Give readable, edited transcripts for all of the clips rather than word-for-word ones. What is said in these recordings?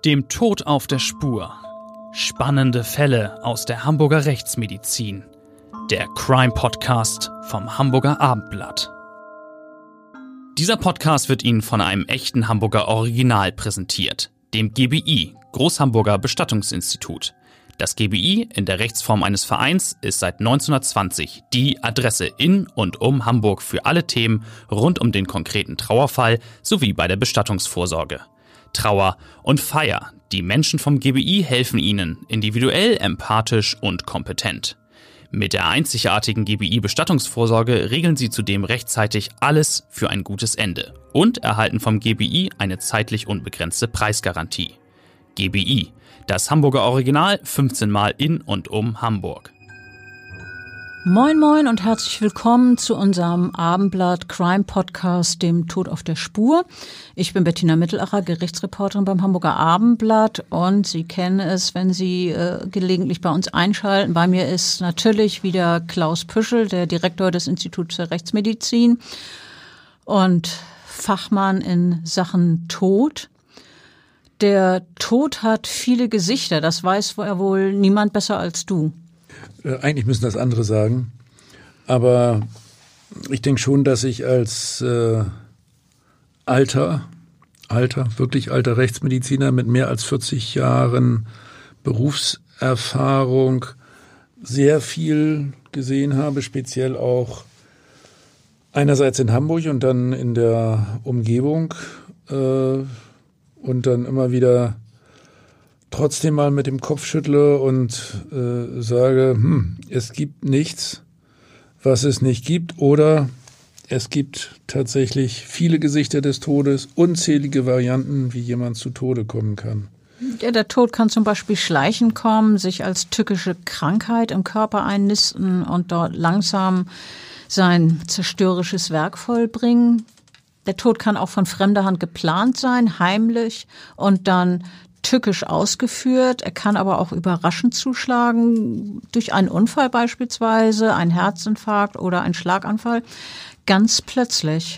Dem Tod auf der Spur. Spannende Fälle aus der Hamburger Rechtsmedizin. Der Crime-Podcast vom Hamburger Abendblatt. Dieser Podcast wird Ihnen von einem echten Hamburger Original präsentiert, dem GBI, Großhamburger Bestattungsinstitut. Das GBI in der Rechtsform eines Vereins ist seit 1920 die Adresse in und um Hamburg für alle Themen rund um den konkreten Trauerfall sowie bei der Bestattungsvorsorge. Trauer und Feier. Die Menschen vom GBI helfen Ihnen, individuell, empathisch und kompetent. Mit der einzigartigen GBI-Bestattungsvorsorge regeln Sie zudem rechtzeitig alles für ein gutes Ende und erhalten vom GBI eine zeitlich unbegrenzte Preisgarantie. GBI, das Hamburger Original, 15 Mal in und um Hamburg. Moin moin und herzlich willkommen zu unserem Abendblatt Crime Podcast, dem Tod auf der Spur. Ich bin Bettina Mittelacher, Gerichtsreporterin beim Hamburger Abendblatt und Sie kennen es, wenn Sie gelegentlich bei uns einschalten. Bei mir ist natürlich wieder Klaus Püschel, der Direktor des Instituts für Rechtsmedizin und Fachmann in Sachen Tod. Der Tod hat viele Gesichter, das weiß ja wohl niemand besser als du. Eigentlich müssen das andere sagen, aber ich denke schon, dass ich als wirklich alter Rechtsmediziner mit mehr als 40 Jahren Berufserfahrung sehr viel gesehen habe, speziell auch einerseits in Hamburg und dann in der Umgebung und dann immer wieder trotzdem mal mit dem Kopf schüttle und sage, es gibt nichts, was es nicht gibt, oder es gibt tatsächlich viele Gesichter des Todes, unzählige Varianten, wie jemand zu Tode kommen kann. Ja, der Tod kann zum Beispiel schleichend kommen, sich als tückische Krankheit im Körper einnisten und dort langsam sein zerstörerisches Werk vollbringen. Der Tod kann auch von fremder Hand geplant sein, heimlich und dann tückisch ausgeführt. Er kann aber auch überraschend zuschlagen, durch einen Unfall beispielsweise, einen Herzinfarkt oder einen Schlaganfall, ganz plötzlich.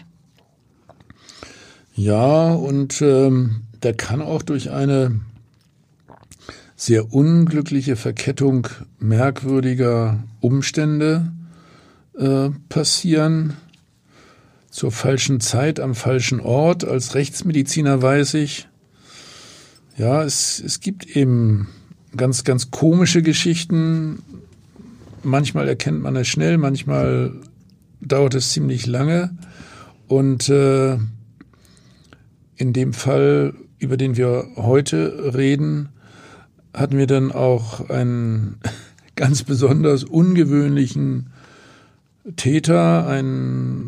Ja, und der kann auch durch eine sehr unglückliche Verkettung merkwürdiger Umstände passieren. Zur falschen Zeit, am falschen Ort. Als Rechtsmediziner weiß ich, ja, es gibt eben ganz, ganz komische Geschichten. Manchmal erkennt man es schnell, manchmal dauert es ziemlich lange. Und in dem Fall, über den wir heute reden, hatten wir dann auch einen ganz besonders ungewöhnlichen Täter, einen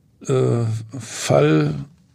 Fall,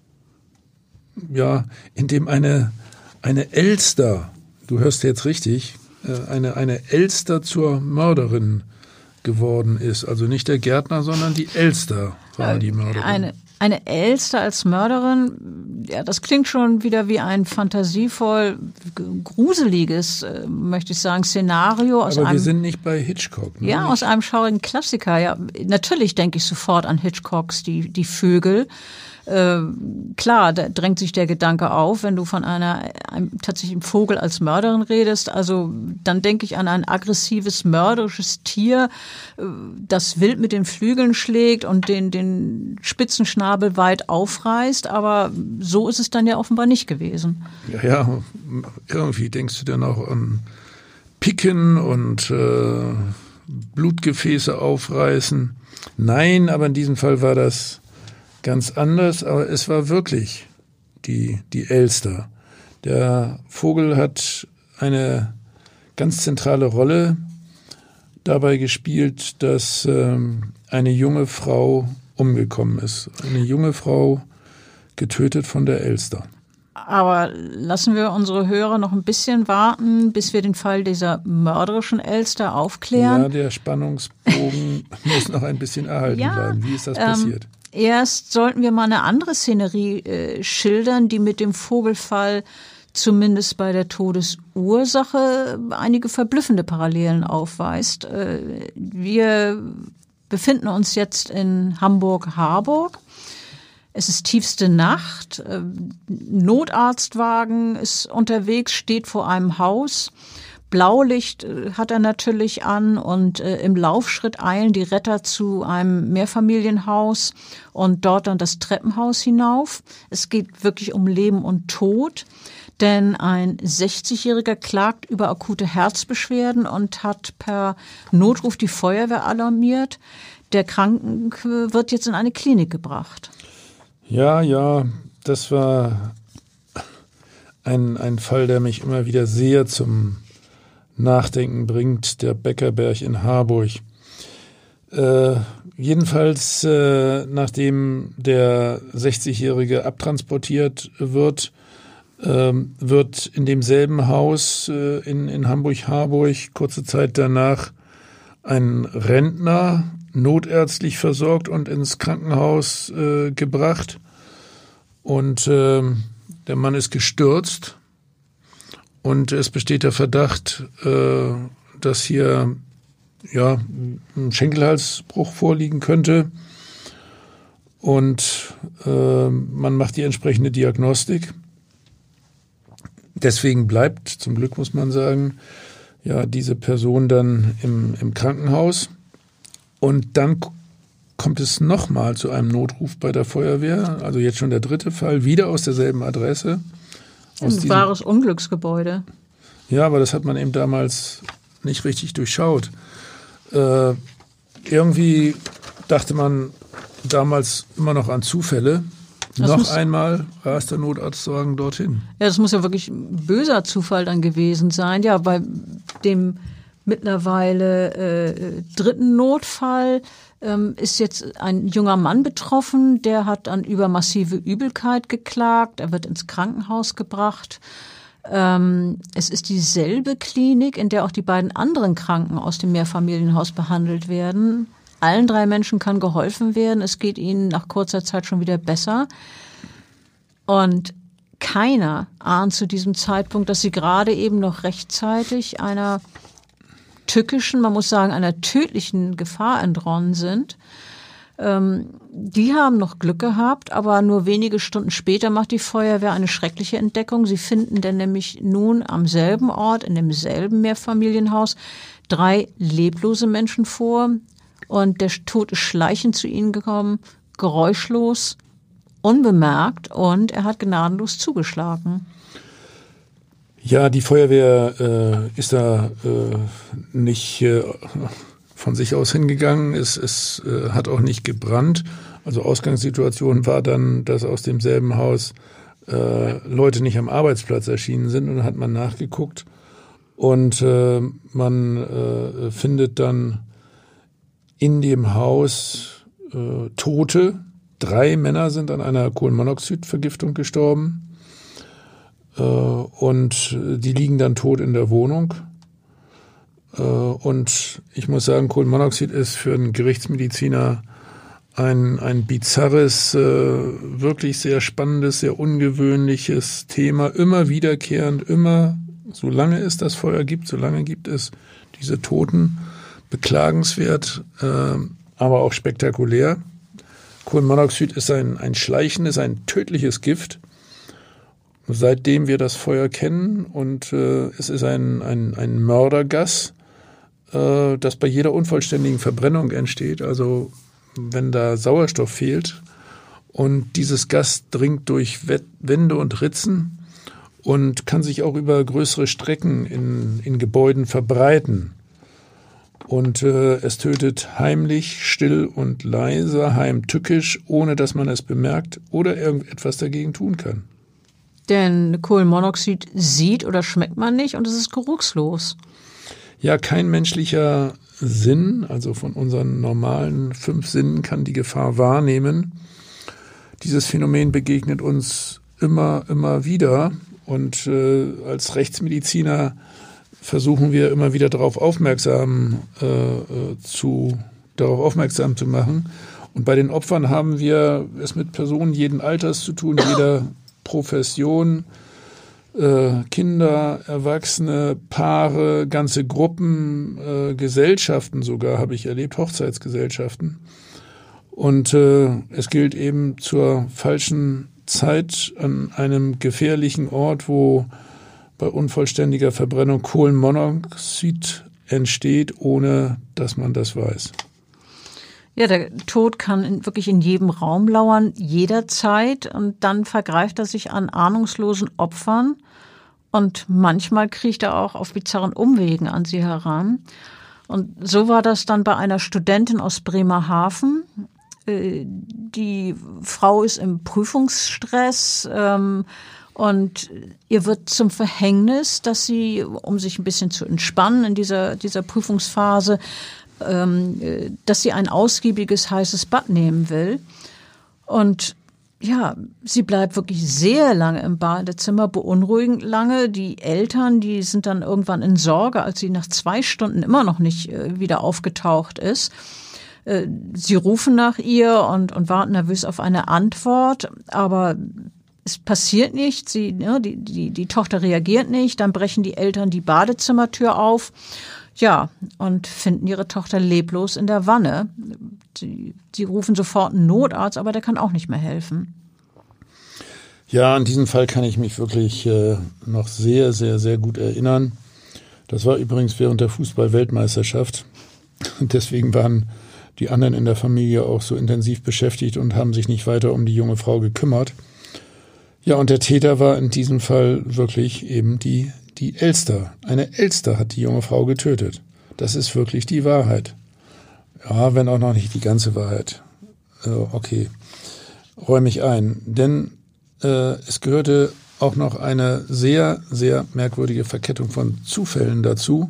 ja, in dem eine Elster, du hörst jetzt richtig, eine Elster zur Mörderin geworden ist. Also nicht der Gärtner, sondern die Elster war die Mörderin. Eine Elster als Mörderin, ja, das klingt schon wieder wie ein fantasievoll gruseliges, möchte ich sagen, Szenario. Aber wir sind nicht bei Hitchcock. Ne? Ja, aus einem schaurigen Klassiker. Ja, natürlich denke ich sofort an Hitchcocks Die Vögel. Klar, da drängt sich der Gedanke auf, wenn du von einem tatsächlichen Vogel als Mörderin redest. Also dann denke ich an ein aggressives, mörderisches Tier, das wild mit den Flügeln schlägt und den spitzen Schnabel weit aufreißt. Aber so ist es dann ja offenbar nicht gewesen. Ja, irgendwie denkst du dann auch an Picken und Blutgefäße aufreißen. Nein, aber in diesem Fall war das ganz anders, aber es war wirklich die Elster. Der Vogel hat eine ganz zentrale Rolle dabei gespielt, dass eine junge Frau umgekommen ist. Eine junge Frau getötet von der Elster. Aber lassen wir unsere Hörer noch ein bisschen warten, bis wir den Fall dieser mörderischen Elster aufklären. Ja, der Spannungsbogen muss noch ein bisschen erhalten bleiben. Wie ist das passiert? Erst sollten wir mal eine andere Szenerie schildern, die mit dem Vogelfall zumindest bei der Todesursache einige verblüffende Parallelen aufweist. Wir befinden uns jetzt in Hamburg-Harburg. Es ist tiefste Nacht. Notarztwagen ist unterwegs, steht vor einem Haus. Blaulicht hat er natürlich an und im Laufschritt eilen die Retter zu einem Mehrfamilienhaus und dort dann das Treppenhaus hinauf. Es geht wirklich um Leben und Tod, denn ein 60-Jähriger klagt über akute Herzbeschwerden und hat per Notruf die Feuerwehr alarmiert. Der Kranke wird jetzt in eine Klinik gebracht. Ja, das war ein Fall, der mich immer wieder sehr zum Nachdenken bringt, der Beckerberg in Harburg. Jedenfalls, nachdem der 60-Jährige abtransportiert wird, wird in demselben Haus in Hamburg-Harburg kurze Zeit danach ein Rentner notärztlich versorgt und ins Krankenhaus gebracht. Und der Mann ist gestürzt. Und es besteht der Verdacht, dass hier ein Schenkelhalsbruch vorliegen könnte. Und man macht die entsprechende Diagnostik. Deswegen bleibt, zum Glück muss man sagen, diese Person dann im Krankenhaus. Und dann kommt es nochmal zu einem Notruf bei der Feuerwehr. Also jetzt schon der 3. Fall, wieder aus derselben Adresse. Ein wahres Unglücksgebäude. Ja, aber das hat man eben damals nicht richtig durchschaut. Irgendwie dachte man damals immer noch an Zufälle. Noch einmal rast der Notarztwagen dorthin. Ja, das muss ja wirklich ein böser Zufall dann gewesen sein. Ja, bei dem mittlerweile 3. Notfall ist jetzt ein junger Mann betroffen, der hat an übermassive Übelkeit geklagt, er wird ins Krankenhaus gebracht. Es ist dieselbe Klinik, in der auch die beiden anderen Kranken aus dem Mehrfamilienhaus behandelt werden. Allen 3 Menschen kann geholfen werden, es geht ihnen nach kurzer Zeit schon wieder besser. Und keiner ahnt zu diesem Zeitpunkt, dass sie gerade eben noch rechtzeitig einer tückischen, man muss sagen, einer tödlichen Gefahr entronnen sind. Die haben noch Glück gehabt, aber nur wenige Stunden später macht die Feuerwehr eine schreckliche Entdeckung. Sie finden denn nämlich nun am selben Ort, in demselben Mehrfamilienhaus, 3 leblose Menschen vor und der Tod ist schleichend zu ihnen gekommen, geräuschlos, unbemerkt und er hat gnadenlos zugeschlagen. Ja, die Feuerwehr ist da nicht von sich aus hingegangen. Es hat auch nicht gebrannt. Also Ausgangssituation war dann, dass aus demselben Haus Leute nicht am Arbeitsplatz erschienen sind. Und dann hat man nachgeguckt und man findet dann in dem Haus Tote. 3 Männer sind an einer Kohlenmonoxidvergiftung gestorben. Und die liegen dann tot in der Wohnung. Und ich muss sagen, Kohlenmonoxid ist für einen Gerichtsmediziner ein bizarres, wirklich sehr spannendes, sehr ungewöhnliches Thema. Immer wiederkehrend, solange es das Feuer gibt, solange gibt es diese Toten. Beklagenswert, aber auch spektakulär. Kohlenmonoxid ist ein schleichendes, ein tödliches Gift. Seitdem wir das Feuer kennen und es ist ein Mördergas, das bei jeder unvollständigen Verbrennung entsteht, also wenn da Sauerstoff fehlt und dieses Gas dringt durch Wände und Ritzen und kann sich auch über größere Strecken in Gebäuden verbreiten. Und es tötet heimlich, still und leise, heimtückisch, ohne dass man es bemerkt oder irgendetwas dagegen tun kann. Denn Kohlenmonoxid sieht oder schmeckt man nicht und es ist geruchslos. Ja, kein menschlicher Sinn, also von unseren normalen 5 Sinnen, kann die Gefahr wahrnehmen. Dieses Phänomen begegnet uns immer wieder und als Rechtsmediziner versuchen wir immer wieder darauf aufmerksam zu machen. Und bei den Opfern haben wir es mit Personen jeden Alters zu tun, jeder Profession, Kinder, Erwachsene, Paare, ganze Gruppen, Gesellschaften sogar habe ich erlebt, Hochzeitsgesellschaften. Und es gilt eben zur falschen Zeit an einem gefährlichen Ort, wo bei unvollständiger Verbrennung Kohlenmonoxid entsteht, ohne dass man das weiß. Ja, der Tod kann wirklich in jedem Raum lauern, jederzeit. Und dann vergreift er sich an ahnungslosen Opfern. Und manchmal kriecht er auch auf bizarren Umwegen an sie heran. Und so war das dann bei einer Studentin aus Bremerhaven. Die Frau ist im Prüfungsstress und ihr wird zum Verhängnis, dass sie, um sich ein bisschen zu entspannen in dieser Prüfungsphase, dass sie ein ausgiebiges heißes Bad nehmen will. Und ja, sie bleibt wirklich sehr lange im Badezimmer, beunruhigend lange. Die Eltern, die sind dann irgendwann in Sorge, als sie nach 2 Stunden immer noch nicht wieder aufgetaucht ist. Sie rufen nach ihr und warten nervös auf eine Antwort, aber es passiert nichts. Die Tochter reagiert nicht. Dann brechen die Eltern die Badezimmertür auf. Ja, und finden ihre Tochter leblos in der Wanne. Sie rufen sofort einen Notarzt, aber der kann auch nicht mehr helfen. Ja, an diesen Fall kann ich mich wirklich noch sehr, sehr, sehr gut erinnern. Das war übrigens während der Fußball-Weltmeisterschaft. Und deswegen waren die anderen in der Familie auch so intensiv beschäftigt und haben sich nicht weiter um die junge Frau gekümmert. Ja, und der Täter war in diesem Fall wirklich eben die Elster. Eine Elster hat die junge Frau getötet. Das ist wirklich die Wahrheit. Ja, wenn auch noch nicht die ganze Wahrheit. Okay, räume ich ein. Denn es gehörte auch noch eine sehr, sehr merkwürdige Verkettung von Zufällen dazu,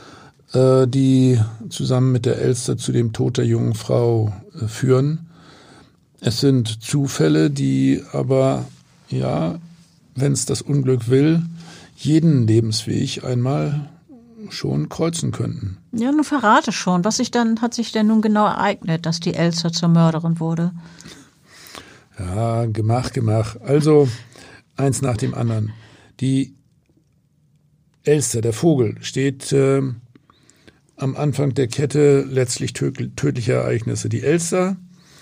die zusammen mit der Elster zu dem Tod der jungen Frau führen. Es sind Zufälle, die aber, ja, wenn es das Unglück will, jeden Lebensweg einmal schon kreuzen könnten. Ja, nun verrate schon. Was hat sich denn nun genau ereignet, dass die Elster zur Mörderin wurde? Ja, Gemach. Also, eins nach dem anderen. Die Elster, der Vogel, steht am Anfang der Kette letztlich tödlicher Ereignisse. Die Elster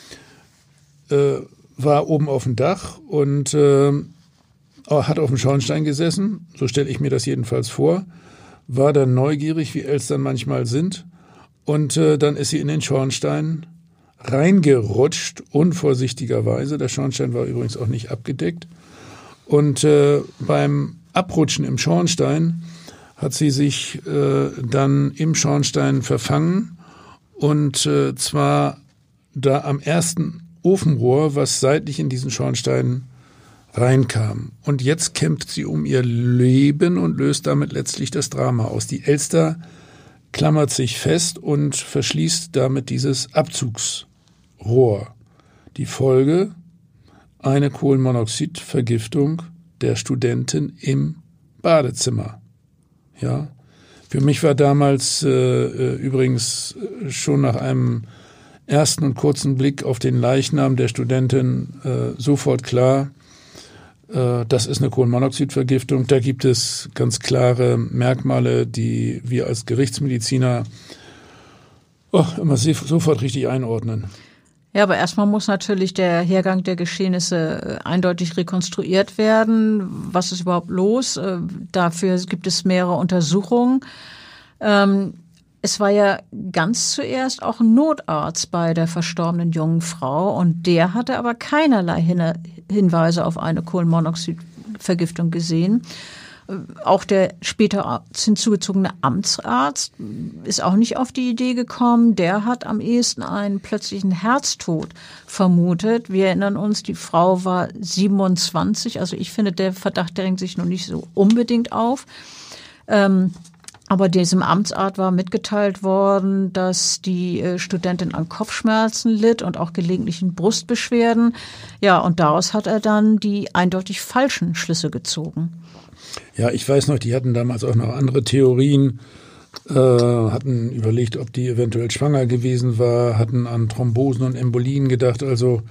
war oben auf dem Dach und hat auf dem Schornstein gesessen, so stelle ich mir das jedenfalls vor, war dann neugierig, wie Elstern manchmal sind, und dann ist sie in den Schornstein reingerutscht, unvorsichtigerweise. Der Schornstein war übrigens auch nicht abgedeckt. Und beim Abrutschen im Schornstein hat sie sich dann im Schornstein verfangen, und zwar da am ersten Ofenrohr, was seitlich in diesen Schornstein reinkam. Und jetzt kämpft sie um ihr Leben und löst damit letztlich das Drama aus. Die Elster klammert sich fest und verschließt damit dieses Abzugsrohr. Die Folge: eine Kohlenmonoxidvergiftung der Studentin im Badezimmer. Ja, für mich war damals übrigens schon nach einem ersten und kurzen Blick auf den Leichnam der Studentin sofort klar, das ist eine Kohlenmonoxidvergiftung. Da gibt es ganz klare Merkmale, die wir als Gerichtsmediziner immer sofort richtig einordnen. Ja, aber erstmal muss natürlich der Hergang der Geschehnisse eindeutig rekonstruiert werden. Was ist überhaupt los? Dafür gibt es mehrere Untersuchungen. Es war ja ganz zuerst auch ein Notarzt bei der verstorbenen jungen Frau, und der hatte aber keinerlei Hinweise auf eine Kohlenmonoxidvergiftung gesehen. Auch der später hinzugezogene Amtsarzt ist auch nicht auf die Idee gekommen. Der hat am ehesten einen plötzlichen Herztod vermutet. Wir erinnern uns, die Frau war 27. Also ich finde, der Verdacht drängt sich noch nicht so unbedingt auf. Aber diesem Amtsarzt war mitgeteilt worden, dass die Studentin an Kopfschmerzen litt und auch gelegentlichen Brustbeschwerden. Ja, und daraus hat er dann die eindeutig falschen Schlüsse gezogen. Ja, ich weiß noch, die hatten damals auch noch andere Theorien, hatten überlegt, ob die eventuell schwanger gewesen war, hatten an Thrombosen und Embolien gedacht, also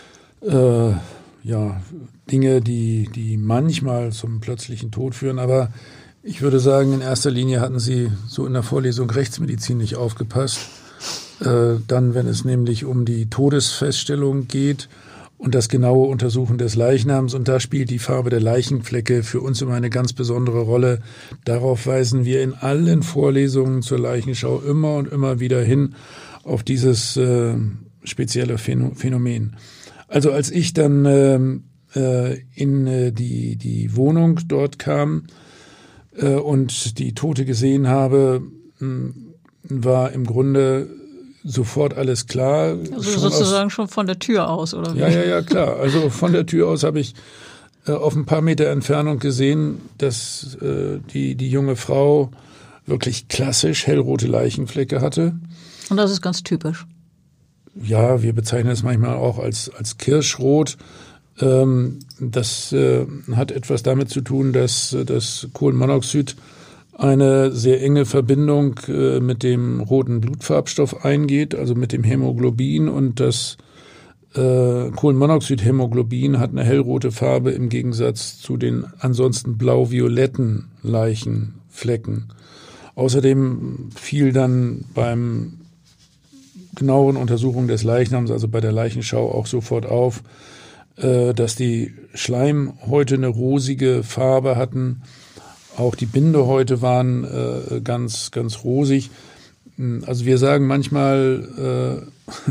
Dinge, die manchmal zum plötzlichen Tod führen, aber ich würde sagen, in erster Linie hatten sie so in der Vorlesung Rechtsmedizin nicht aufgepasst Dann, wenn es nämlich um die Todesfeststellung geht und das genaue Untersuchen des Leichnams. Und da spielt die Farbe der Leichenflecke für uns immer eine ganz besondere Rolle. Darauf weisen wir in allen Vorlesungen zur Leichenschau immer und immer wieder hin, auf dieses spezielle Phänomen. Also als ich dann in die Wohnung dort kam und die Tote gesehen habe, war im Grunde sofort alles klar. Also sozusagen schon von der Tür aus, oder wie? Ja, klar. Also von der Tür aus habe ich auf ein paar Meter Entfernung gesehen, dass die junge Frau wirklich klassisch hellrote Leichenflecke hatte. Und das ist ganz typisch. Ja, wir bezeichnen es manchmal auch als Kirschrot. Das hat etwas damit zu tun, dass das Kohlenmonoxid eine sehr enge Verbindung mit dem roten Blutfarbstoff eingeht, also mit dem Hämoglobin, und das Kohlenmonoxid-Hämoglobin hat eine hellrote Farbe im Gegensatz zu den ansonsten blau-violetten Leichenflecken. Außerdem fiel dann beim genaueren Untersuchung des Leichnams, also bei der Leichenschau, auch sofort auf, dass die Schleimhäute eine rosige Farbe hatten. Auch die Bindehäute waren ganz, ganz rosig. Also wir sagen manchmal,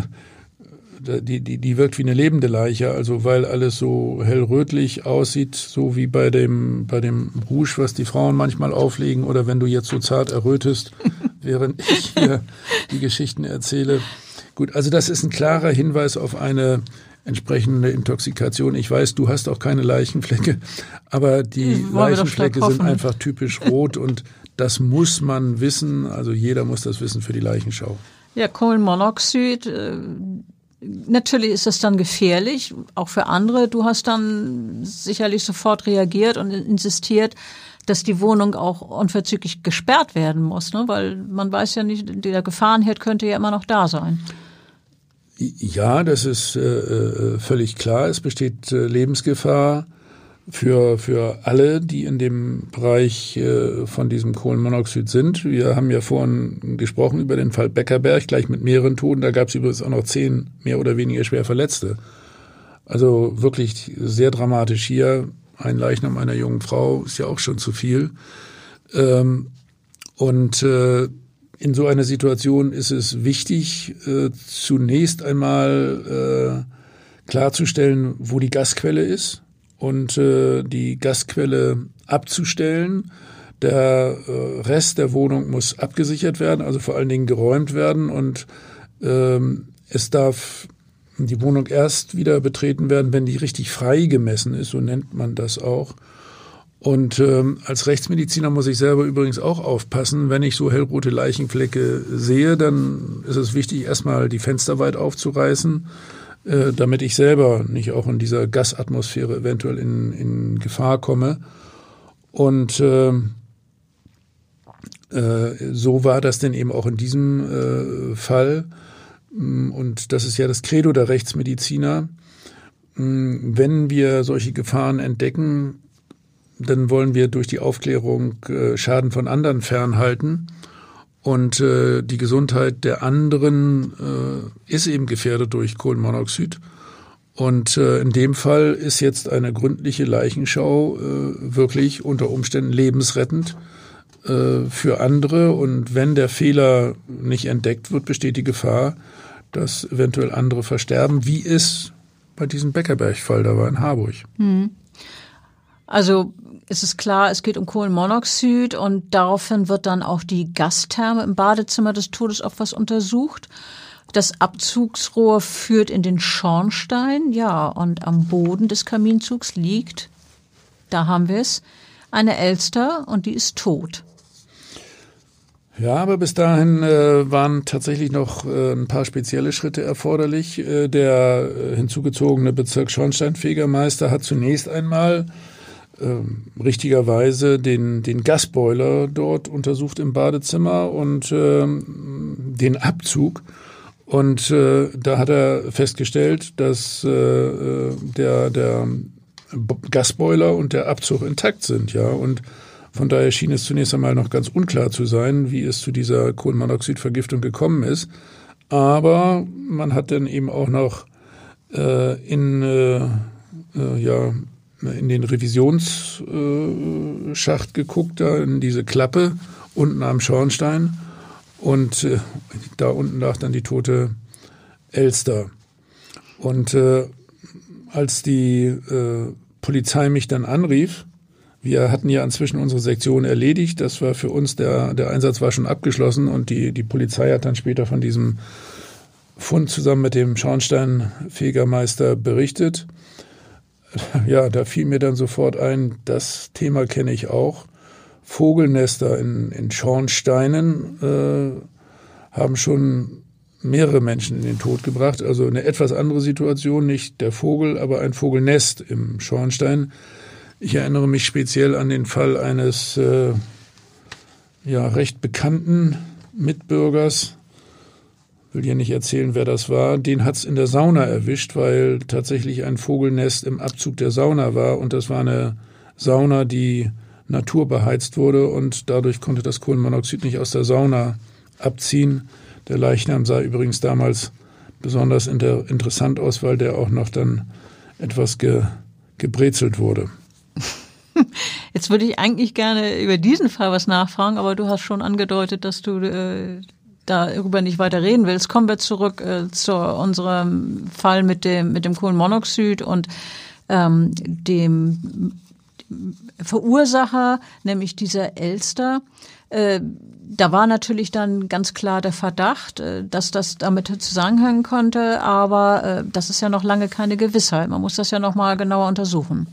die wirkt wie eine lebende Leiche, also weil alles so hellrötlich aussieht, so wie bei dem Rouge, was die Frauen manchmal auflegen, oder wenn du jetzt so zart errötest, während ich hier die Geschichten erzähle. Gut, also das ist ein klarer Hinweis auf eine entsprechende Intoxikation. Ich weiß, du hast auch keine Leichenflecke, aber die Leichenflecke sind einfach typisch rot und das muss man wissen. Also jeder muss das wissen für die Leichenschau. Ja, Kohlenmonoxid, natürlich ist das dann gefährlich, auch für andere. Du hast dann sicherlich sofort reagiert und insistiert, dass die Wohnung auch unverzüglich gesperrt werden muss, ne? Weil man weiß ja nicht, der Gefahrenherd könnte ja immer noch da sein. Ja, das ist völlig klar. Es besteht Lebensgefahr für alle, die in dem Bereich von diesem Kohlenmonoxid sind. Wir haben ja vorhin gesprochen über den Fall Beckerberg, gleich mit mehreren Toten. Da gab es übrigens auch noch 10 mehr oder weniger schwer Verletzte. Also wirklich sehr dramatisch hier. Ein Leichnam einer jungen Frau ist ja auch schon zu viel. In so einer Situation ist es wichtig, zunächst einmal klarzustellen, wo die Gasquelle ist und die Gasquelle abzustellen. Der Rest der Wohnung muss abgesichert werden, also vor allen Dingen geräumt werden, und es darf die Wohnung erst wieder betreten werden, wenn die richtig frei gemessen ist, so nennt man das auch. Und als Rechtsmediziner muss ich selber übrigens auch aufpassen, wenn ich so hellrote Leichenflecke sehe, dann ist es wichtig, erstmal die Fenster weit aufzureißen, damit ich selber nicht auch in dieser Gasatmosphäre eventuell in Gefahr komme. Und so war das denn eben auch in diesem Fall. Und das ist ja das Credo der Rechtsmediziner. Wenn wir solche Gefahren entdecken, dann wollen wir durch die Aufklärung Schaden von anderen fernhalten. Und die Gesundheit der anderen ist eben gefährdet durch Kohlenmonoxid. Und in dem Fall ist jetzt eine gründliche Leichenschau wirklich unter Umständen lebensrettend für andere. Und wenn der Fehler nicht entdeckt wird, besteht die Gefahr, dass eventuell andere versterben, wie es bei diesem Beckerberg-Fall da war in Harburg. Also es ist klar, es geht um Kohlenmonoxid und daraufhin wird dann auch die Gastherme im Badezimmer des Todesopfers untersucht. Das Abzugsrohr führt in den Schornstein, ja, und am Boden des Kaminzugs liegt, da haben wir es, eine Elster und die ist tot. Ja, aber bis dahin waren tatsächlich noch ein paar spezielle Schritte erforderlich. Der hinzugezogene Bezirksschornsteinfegermeister hat zunächst einmal richtigerweise den Gasboiler dort untersucht im Badezimmer und den Abzug. Und da hat er festgestellt, dass der Gasboiler und der Abzug intakt sind, ja. Und von daher schien es zunächst einmal noch ganz unklar zu sein, wie es zu dieser Kohlenmonoxidvergiftung gekommen ist. Aber man hat dann eben auch noch in den Revisionsschacht geguckt, da in diese Klappe unten am Schornstein. Und da unten lag dann die tote Elster. Und als die Polizei mich dann anrief, wir hatten ja inzwischen unsere Sektion erledigt, das war für uns, der Einsatz war schon abgeschlossen und die Polizei hat dann später von diesem Fund zusammen mit dem Schornsteinfegermeister berichtet. Ja, da fiel mir dann sofort ein, das Thema kenne ich auch. Vogelnester in Schornsteinen haben schon mehrere Menschen in den Tod gebracht. Also eine etwas andere Situation, nicht der Vogel, aber ein Vogelnest im Schornstein. Ich erinnere mich speziell an den Fall eines recht bekannten Mitbürgers. Will hier nicht erzählen, wer das war. Den hat's in der Sauna erwischt, weil tatsächlich ein Vogelnest im Abzug der Sauna war. Und das war eine Sauna, die naturbeheizt wurde. Und dadurch konnte das Kohlenmonoxid nicht aus der Sauna abziehen. Der Leichnam sah übrigens damals besonders interessant aus, weil der auch noch dann etwas gebrezelt wurde. Jetzt würde ich eigentlich gerne über diesen Fall was nachfragen, aber du hast schon angedeutet, dass du darüber nicht weiter reden willst. Kommen wir zurück zu unserem Fall mit dem Kohlenmonoxid und dem Verursacher, nämlich dieser Elster. Da war natürlich dann ganz klar der Verdacht, dass das damit zusammenhängen konnte, aber das ist ja noch lange keine Gewissheit. Man muss das ja noch mal genauer untersuchen.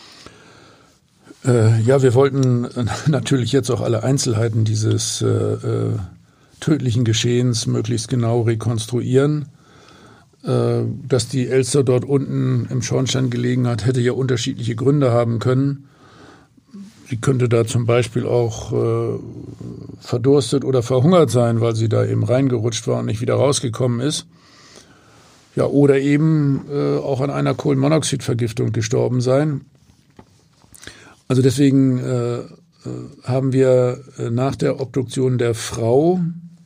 Wir wollten natürlich jetzt auch alle Einzelheiten dieses tödlichen Geschehens möglichst genau rekonstruieren. Dass die Elster dort unten im Schornstein gelegen hat, hätte ja unterschiedliche Gründe haben können. Sie könnte da zum Beispiel auch verdurstet oder verhungert sein, weil sie da eben reingerutscht war und nicht wieder rausgekommen ist. Ja, oder eben auch an einer Kohlenmonoxidvergiftung gestorben sein. Also deswegen haben wir nach der Obduktion der Frau,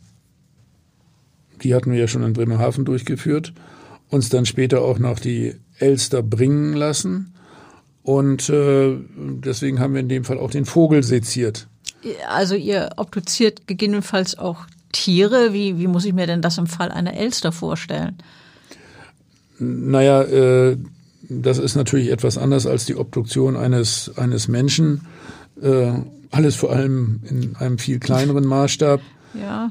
die hatten wir ja schon in Bremerhaven durchgeführt, uns dann später auch noch die Elster bringen lassen. Und deswegen haben wir in dem Fall auch den Vogel seziert. Also ihr obduziert gegebenenfalls auch Tiere. Wie muss ich mir denn das im Fall einer Elster vorstellen? Naja, das ist natürlich etwas anders als die Obduktion eines Menschen. Alles vor allem in einem viel kleineren Maßstab. Ja.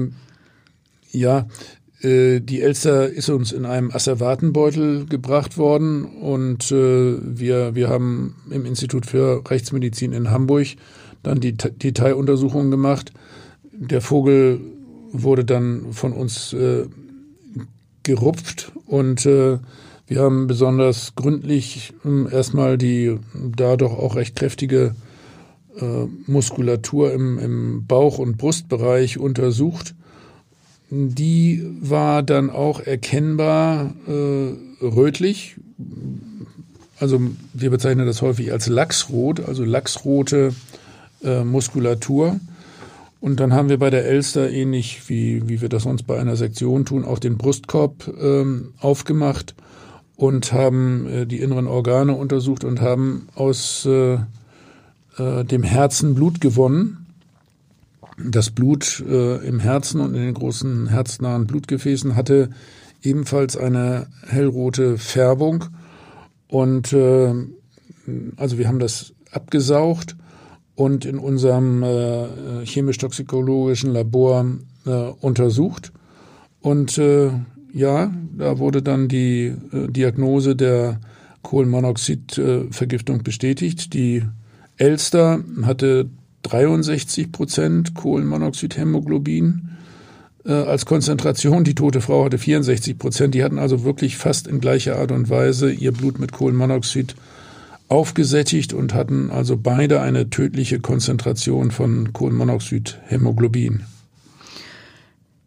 Die Elster ist uns in einem Asservatenbeutel gebracht worden und wir haben im Institut für Rechtsmedizin in Hamburg dann die Detailuntersuchungen gemacht. Der Vogel wurde dann von uns gerupft und wir haben besonders gründlich erstmal die da doch auch recht kräftige Muskulatur im Bauch- und Brustbereich untersucht. Die war dann auch erkennbar rötlich. Also wir bezeichnen das häufig als Lachsrot, also lachsrote Muskulatur. Und dann haben wir bei der Elster, ähnlich wie wir das sonst bei einer Sektion tun, auch den Brustkorb aufgemacht und haben die inneren Organe untersucht und haben aus dem Herzen Blut gewonnen. Das Blut im Herzen und in den großen herznahen Blutgefäßen hatte ebenfalls eine hellrote Färbung. Und also wir haben das abgesaugt und in unserem chemisch-toxikologischen Labor untersucht. Und da wurde dann die Diagnose der Kohlenmonoxidvergiftung bestätigt. Die Elster hatte 63% Kohlenmonoxidhämoglobin als Konzentration. Die tote Frau hatte 64%. Die hatten also wirklich fast in gleicher Art und Weise ihr Blut mit Kohlenmonoxid aufgesättigt und hatten also beide eine tödliche Konzentration von Kohlenmonoxidhämoglobin.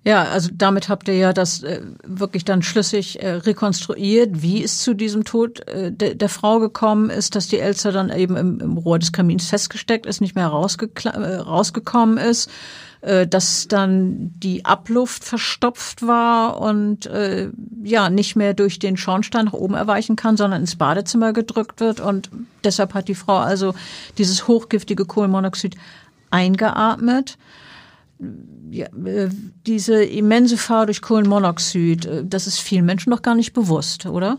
Ja, also damit habt ihr ja das wirklich dann schlüssig rekonstruiert, wie es zu diesem Tod der Frau gekommen ist, dass die Elster dann eben im Rohr des Kamins festgesteckt ist, nicht mehr rausgekommen ist, dass dann die Abluft verstopft war und nicht mehr durch den Schornstein nach oben erweichen kann, sondern ins Badezimmer gedrückt wird. Und deshalb hat die Frau also dieses hochgiftige Kohlenmonoxid eingeatmet. Ja, diese immense Gefahr durch Kohlenmonoxid, das ist vielen Menschen noch gar nicht bewusst, oder?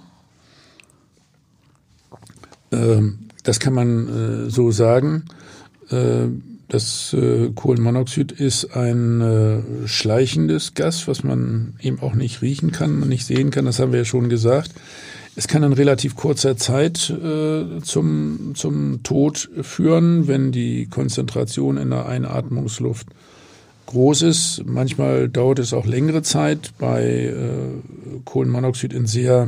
Das kann man so sagen. Das Kohlenmonoxid ist ein schleichendes Gas, was man eben auch nicht riechen kann und nicht sehen kann. Das haben wir ja schon gesagt. Es kann in relativ kurzer Zeit zum Tod führen, wenn die Konzentration in der Einatmungsluft groß ist. Manchmal dauert es auch längere Zeit. Bei Kohlenmonoxid in sehr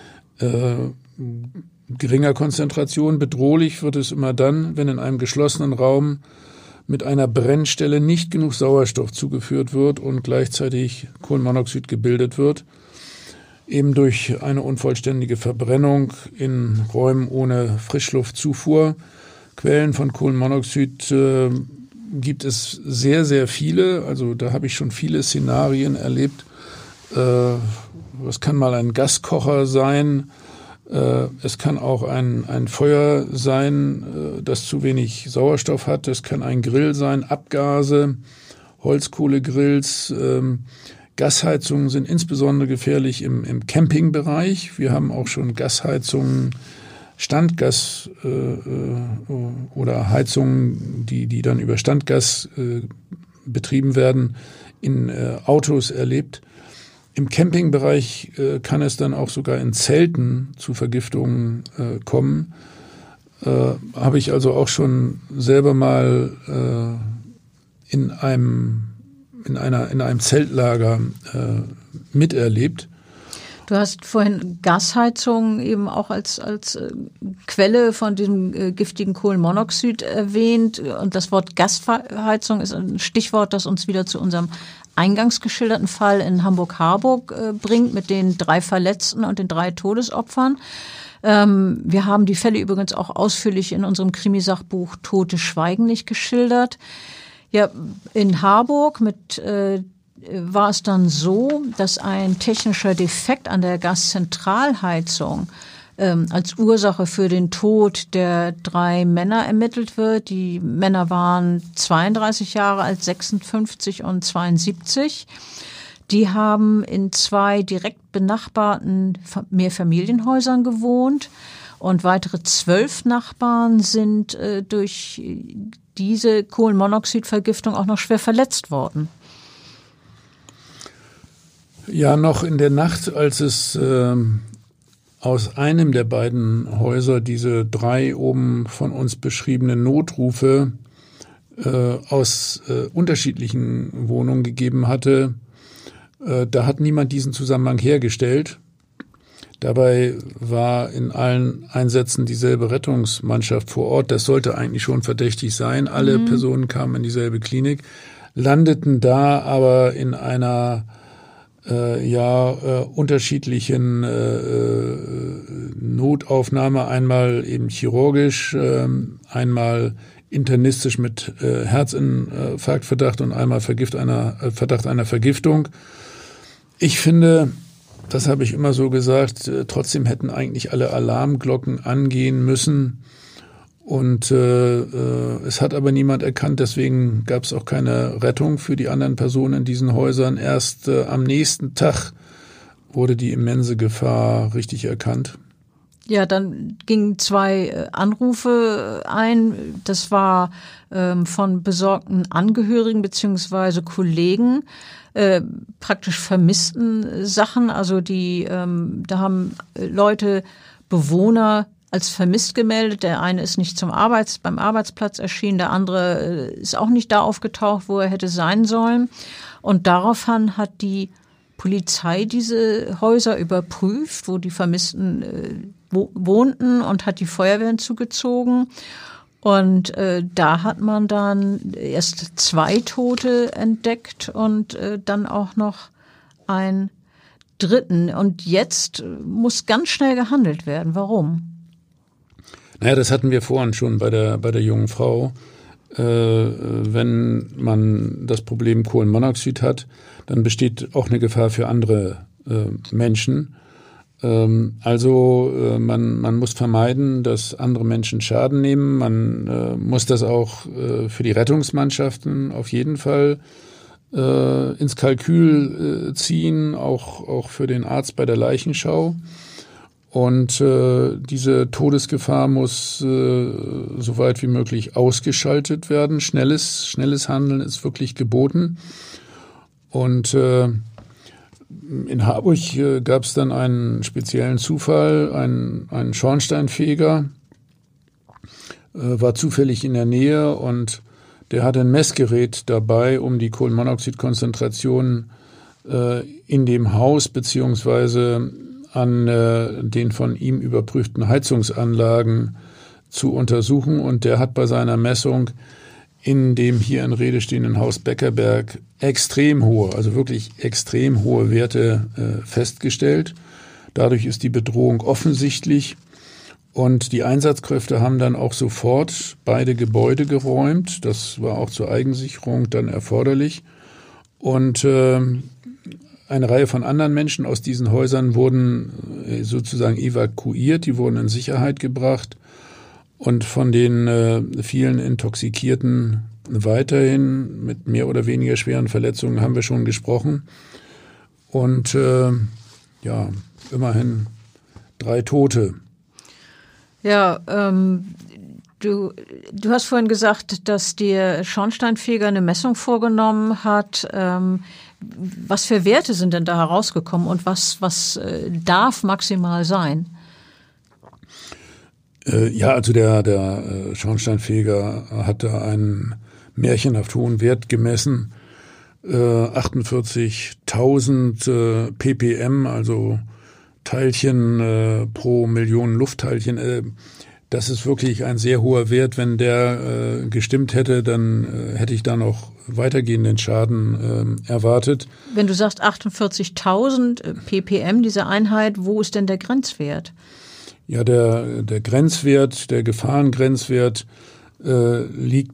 geringer Konzentration. Bedrohlich wird es immer dann, wenn in einem geschlossenen Raum mit einer Brennstelle nicht genug Sauerstoff zugeführt wird und gleichzeitig Kohlenmonoxid gebildet wird. Eben durch eine unvollständige Verbrennung in Räumen ohne Frischluftzufuhr. Quellen von Kohlenmonoxid gibt es sehr, sehr viele. Also da habe ich schon viele Szenarien erlebt. Es kann mal ein Gaskocher sein. Es kann auch ein Feuer sein, das zu wenig Sauerstoff hat. Es kann ein Grill sein, Abgase, Holzkohlegrills. Gasheizungen sind insbesondere gefährlich im Campingbereich. Wir haben auch schon Gasheizungen, Standgas oder Heizungen, die dann über Standgas betrieben werden, in Autos erlebt. Im Campingbereich kann es dann auch sogar in Zelten zu Vergiftungen kommen. Habe ich also auch schon selber mal in einem Zeltlager miterlebt. Du hast vorhin Gasheizung eben auch als Quelle von diesem giftigen Kohlenmonoxid erwähnt. Und das Wort Gasheizung ist ein Stichwort, das uns wieder zu unserem eingangs geschilderten Fall in Hamburg-Harburg bringt, mit den 3 Verletzten und den 3 Todesopfern. Wir haben die Fälle übrigens auch ausführlich in unserem Krimisachbuch Tote schweigen nicht geschildert. Ja, in Harburg war es dann so, dass ein technischer Defekt an der Gaszentralheizung als Ursache für den Tod der 3 Männer ermittelt wird. Die Männer waren 32 Jahre alt, 56 und 72. Die haben in 2 direkt benachbarten Mehrfamilienhäusern gewohnt und weitere 12 Nachbarn sind durch diese Kohlenmonoxidvergiftung auch noch schwer verletzt worden. Ja, noch in der Nacht, als es aus einem der beiden Häuser diese 3 oben von uns beschriebenen Notrufe aus unterschiedlichen Wohnungen gegeben hatte, da hat niemand diesen Zusammenhang hergestellt. Dabei war in allen Einsätzen dieselbe Rettungsmannschaft vor Ort. Das sollte eigentlich schon verdächtig sein. Alle Personen kamen in dieselbe Klinik, landeten da aber in einer unterschiedlichen Notaufnahme, einmal eben chirurgisch, einmal internistisch mit Herzinfarktverdacht und einmal Verdacht einer Vergiftung. Ich finde, das habe ich immer so gesagt, trotzdem hätten eigentlich alle Alarmglocken angehen müssen. Und es hat aber niemand erkannt, deswegen gab es auch keine Rettung für die anderen Personen in diesen Häusern. Erst am nächsten Tag wurde die immense Gefahr richtig erkannt. Ja, dann gingen 2 Anrufe ein. Das war von besorgten Angehörigen beziehungsweise Kollegen, praktisch vermissten Sachen. Also da haben Leute, Bewohner als vermisst gemeldet. Der eine ist nicht beim Arbeitsplatz erschienen, der andere ist auch nicht da aufgetaucht, wo er hätte sein sollen. Und daraufhin hat die Polizei diese Häuser überprüft, wo die Vermissten wohnten, und hat die Feuerwehr hinzugezogen. Und da hat man dann erst 2 Tote entdeckt und dann auch noch einen dritten. Und jetzt muss ganz schnell gehandelt werden. Warum? Naja, das hatten wir vorhin schon bei der jungen Frau. Wenn man das Problem Kohlenmonoxid hat, dann besteht auch eine Gefahr für andere Menschen. Also man muss vermeiden, dass andere Menschen Schaden nehmen. Man muss das auch für die Rettungsmannschaften auf jeden Fall ins Kalkül ziehen, auch für den Arzt bei der Leichenschau. Und diese Todesgefahr muss so weit wie möglich ausgeschaltet werden. Schnelles Handeln ist wirklich geboten. Und in Harburg gab es dann einen speziellen Zufall. Ein Schornsteinfeger war zufällig in der Nähe und der hatte ein Messgerät dabei, um die Kohlenmonoxidkonzentration in dem Haus beziehungsweise an den von ihm überprüften Heizungsanlagen zu untersuchen. Und der hat bei seiner Messung in dem hier in Rede stehenden Haus Beckerberg extrem hohe, also wirklich extrem hohe Werte festgestellt. Dadurch ist die Bedrohung offensichtlich. Und die Einsatzkräfte haben dann auch sofort beide Gebäude geräumt. Das war auch zur Eigensicherung dann erforderlich. Und eine Reihe von anderen Menschen aus diesen Häusern wurden sozusagen evakuiert, die wurden in Sicherheit gebracht. Und von den vielen Intoxikierten weiterhin mit mehr oder weniger schweren Verletzungen haben wir schon gesprochen. Und immerhin 3 Tote. Ja, du hast vorhin gesagt, dass der Schornsteinfeger eine Messung vorgenommen hat. Was für Werte sind denn da herausgekommen und was darf maximal sein? Also der Schornsteinfeger hat da einen märchenhaft hohen Wert gemessen. 48.000 ppm, also Teilchen pro Million Luftteilchen. Das ist wirklich ein sehr hoher Wert. Wenn der gestimmt hätte, dann hätte ich da noch weitergehenden Schaden erwartet. Wenn du sagst 48.000 ppm, diese Einheit, wo ist denn der Grenzwert? Ja, der Grenzwert, der Gefahrengrenzwert liegt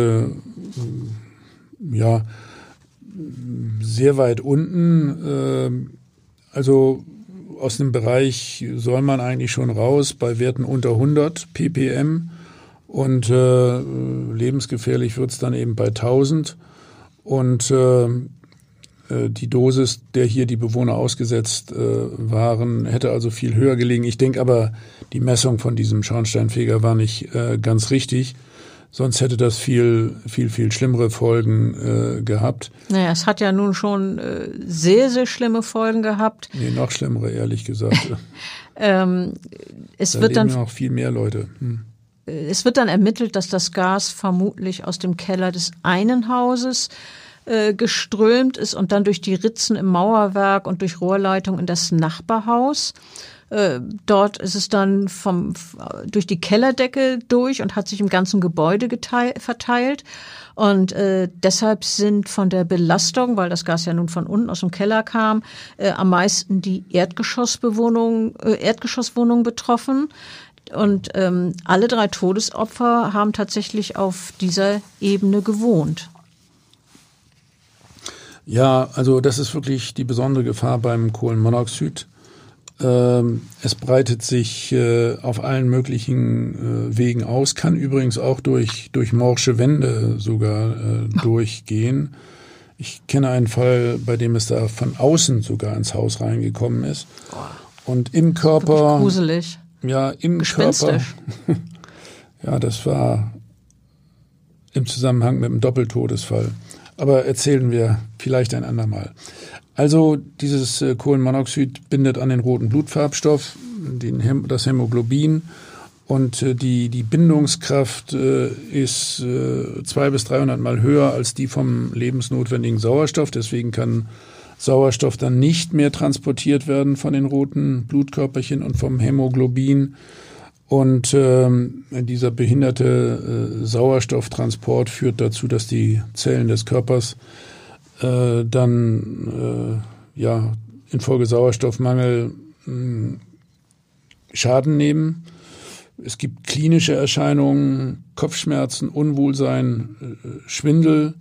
sehr weit unten. Also aus dem Bereich soll man eigentlich schon raus bei Werten unter 100 ppm und lebensgefährlich wird es dann eben bei 1000 und die Dosis, der hier die Bewohner ausgesetzt waren, hätte also viel höher gelegen. Ich denke aber, die Messung von diesem Schornsteinfeger war nicht ganz richtig. Sonst hätte das viel schlimmere Folgen gehabt. Naja, es hat ja nun schon sehr, sehr schlimme Folgen gehabt. Nee, noch schlimmere, ehrlich gesagt. Es wird dann noch viel mehr Leute. Es wird dann ermittelt, dass das Gas vermutlich aus dem Keller des einen Hauses geströmt ist und dann durch die Ritzen im Mauerwerk und durch Rohrleitung in das Nachbarhaus. Dort ist es dann durch die Kellerdecke durch und hat sich im ganzen Gebäude verteilt. Und deshalb sind von der Belastung, weil das Gas ja nun von unten aus dem Keller kam, am meisten die Erdgeschosswohnungen betroffen. Und alle 3 Todesopfer haben tatsächlich auf dieser Ebene gewohnt. Ja, also das ist wirklich die besondere Gefahr beim Kohlenmonoxid. Es breitet sich auf allen möglichen Wegen aus, kann übrigens auch durch morsche Wände sogar durchgehen. Ich kenne einen Fall, bei dem es da von außen sogar ins Haus reingekommen ist. Und im Körper... Gruselig. Ja, im Körper. Ja, das war im Zusammenhang mit dem Doppeltodesfall. Aber erzählen wir vielleicht ein andermal. Also dieses Kohlenmonoxid bindet an den roten Blutfarbstoff, das Hämoglobin. Und die Bindungskraft ist 200 bis 300 Mal höher als die vom lebensnotwendigen Sauerstoff. Deswegen kann Sauerstoff dann nicht mehr transportiert werden von den roten Blutkörperchen und vom Hämoglobin. Und dieser behinderte Sauerstofftransport führt dazu, dass die Zellen des Körpers dann infolge Sauerstoffmangel Schaden nehmen. Es gibt klinische Erscheinungen, Kopfschmerzen, Unwohlsein, Schwindel.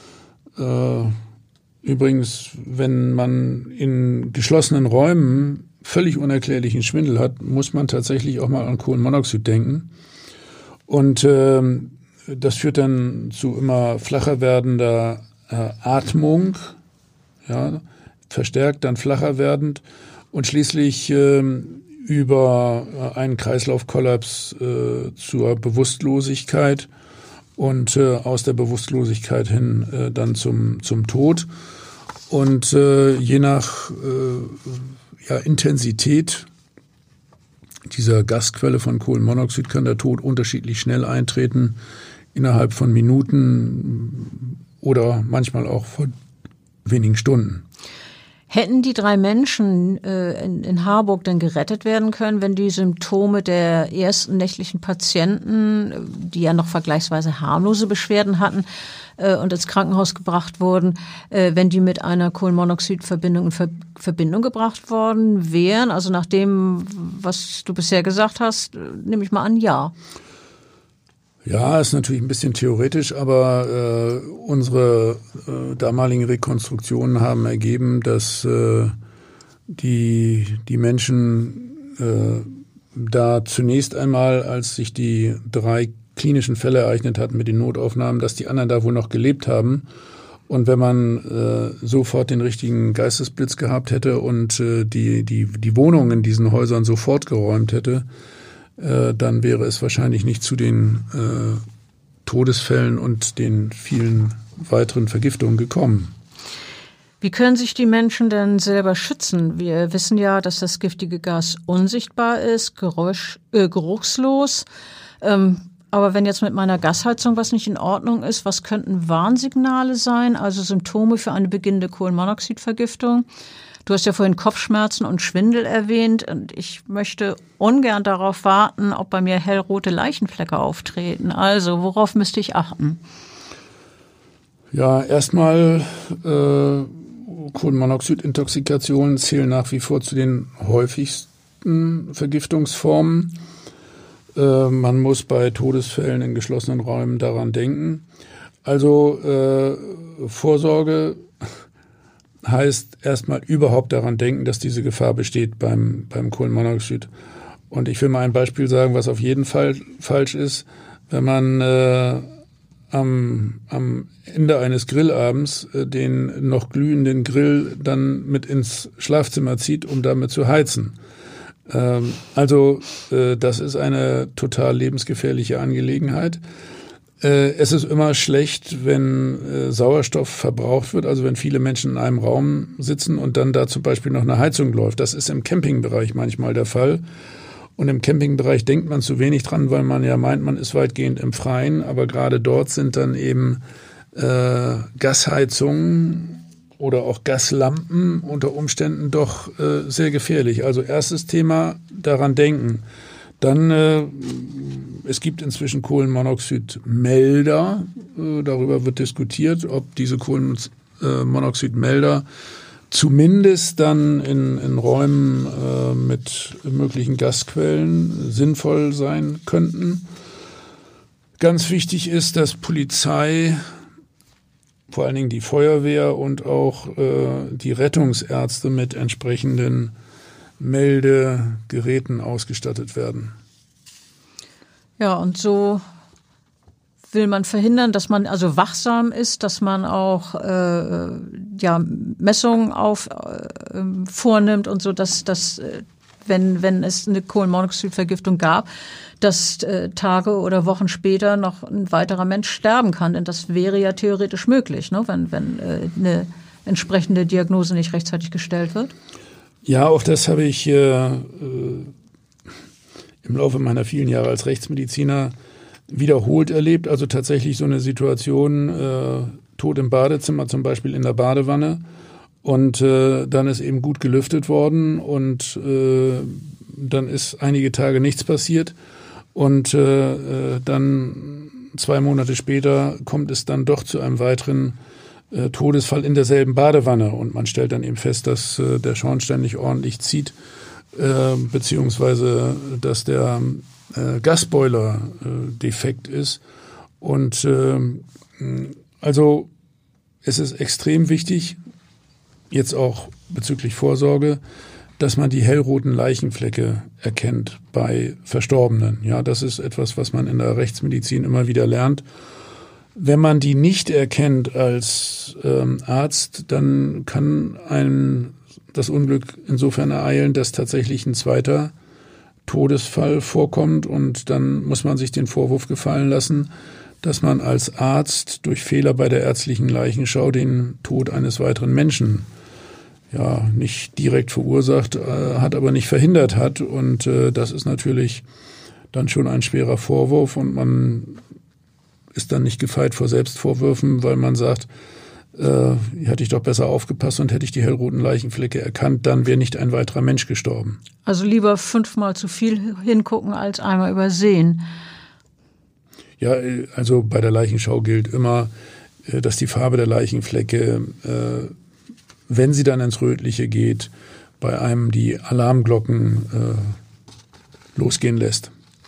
Übrigens, wenn man in geschlossenen Räumen völlig unerklärlichen Schwindel hat, muss man tatsächlich auch mal an Kohlenmonoxid denken. Und das führt dann zu immer flacher werdender Atmung, ja, verstärkt, dann flacher werdend und schließlich über einen Kreislaufkollaps zur Bewusstlosigkeit und aus der Bewusstlosigkeit hin dann zum Tod. Und je nach Intensität dieser Gasquelle von Kohlenmonoxid kann der Tod unterschiedlich schnell eintreten, innerhalb von Minuten oder manchmal auch von wenigen Stunden. Hätten die 3 Menschen in Harburg denn gerettet werden können, wenn die Symptome der ersten nächtlichen Patienten, die ja noch vergleichsweise harmlose Beschwerden hatten und ins Krankenhaus gebracht wurden, wenn die mit einer Kohlenmonoxidverbindung in Verbindung gebracht worden wären? Also nach dem, was du bisher gesagt hast, nehme ich mal an, ja. Ja, ist natürlich ein bisschen theoretisch, aber unsere damaligen Rekonstruktionen haben ergeben, dass die Menschen da zunächst einmal, als sich die 3 klinischen Fälle ereignet hatten mit den Notaufnahmen, dass die anderen da wohl noch gelebt haben. Und wenn man sofort den richtigen Geistesblitz gehabt hätte und die Wohnungen in diesen Häusern sofort geräumt hätte, dann wäre es wahrscheinlich nicht zu den Todesfällen und den vielen weiteren Vergiftungen gekommen. Wie können sich die Menschen denn selber schützen? Wir wissen ja, dass das giftige Gas unsichtbar ist, geruchslos. Aber wenn jetzt mit meiner Gasheizung was nicht in Ordnung ist, was könnten Warnsignale sein, also Symptome für eine beginnende Kohlenmonoxidvergiftung? Du hast ja vorhin Kopfschmerzen und Schwindel erwähnt und ich möchte ungern darauf warten, ob bei mir hellrote Leichenflecke auftreten. Also worauf müsste ich achten? Ja, erstmal Kohlenmonoxidintoxikationen zählen nach wie vor zu den häufigsten Vergiftungsformen. Man muss bei Todesfällen in geschlossenen Räumen daran denken. Also Vorsorge heißt erstmal überhaupt daran denken, dass diese Gefahr besteht beim Kohlenmonoxid. Und ich will mal ein Beispiel sagen, was auf jeden Fall falsch ist. Wenn man am Ende eines Grillabends den noch glühenden Grill dann mit ins Schlafzimmer zieht, um damit zu heizen. Das ist eine total lebensgefährliche Angelegenheit. Es ist immer schlecht, wenn Sauerstoff verbraucht wird, also wenn viele Menschen in einem Raum sitzen und dann da zum Beispiel noch eine Heizung läuft. Das ist im Campingbereich manchmal der Fall. Und im Campingbereich denkt man zu wenig dran, weil man ja meint, man ist weitgehend im Freien. Aber gerade dort sind dann eben Gasheizungen oder auch Gaslampen unter Umständen doch sehr gefährlich. Also erstes Thema, daran denken. Dann, es gibt inzwischen Kohlenmonoxidmelder. Darüber wird diskutiert, ob diese Kohlenmonoxidmelder zumindest dann in Räumen mit möglichen Gasquellen sinnvoll sein könnten. Ganz wichtig ist, dass Polizei, vor allen Dingen die Feuerwehr und auch die Rettungsärzte mit entsprechenden Meldegeräten ausgestattet werden. Ja, und so will man verhindern, dass man also wachsam ist, dass man auch Messungen vornimmt und so, dass wenn es eine Kohlenmonoxidvergiftung gab, dass Tage oder Wochen später noch ein weiterer Mensch sterben kann. Denn das wäre ja theoretisch möglich, ne? wenn eine entsprechende Diagnose nicht rechtzeitig gestellt wird. Ja, auch das habe ich im Laufe meiner vielen Jahre als Rechtsmediziner wiederholt erlebt. Also tatsächlich so eine Situation, Tod im Badezimmer, zum Beispiel in der Badewanne. Und dann ist eben gut gelüftet worden und dann ist einige Tage nichts passiert. Und dann 2 Monate später kommt es dann doch zu einem weiteren Todesfall in derselben Badewanne. Und man stellt dann eben fest, dass der Schornstein nicht ordentlich zieht, beziehungsweise dass der Gasboiler defekt ist. Und also es ist extrem wichtig, jetzt auch bezüglich Vorsorge, dass man die hellroten Leichenflecke erkennt bei Verstorbenen. Ja, das ist etwas, was man in der Rechtsmedizin immer wieder lernt. Wenn man die nicht erkennt als Arzt, dann kann einem das Unglück insofern ereilen, dass tatsächlich ein zweiter Todesfall vorkommt, und dann muss man sich den Vorwurf gefallen lassen, dass man als Arzt durch Fehler bei der ärztlichen Leichenschau den Tod eines weiteren Menschen nicht direkt verursacht hat, aber nicht verhindert hat. Und das ist natürlich dann schon ein schwerer Vorwurf, und man ist dann nicht gefeit vor Selbstvorwürfen, weil man sagt, hätte ich doch besser aufgepasst und hätte ich die hellroten Leichenflecke erkannt, dann wäre nicht ein weiterer Mensch gestorben. Also lieber 5-mal zu viel hingucken als einmal übersehen. Ja, also bei der Leichenschau gilt immer, dass die Farbe der Leichenflecke, wenn sie dann ins Rötliche geht, bei einem die Alarmglocken losgehen lässt.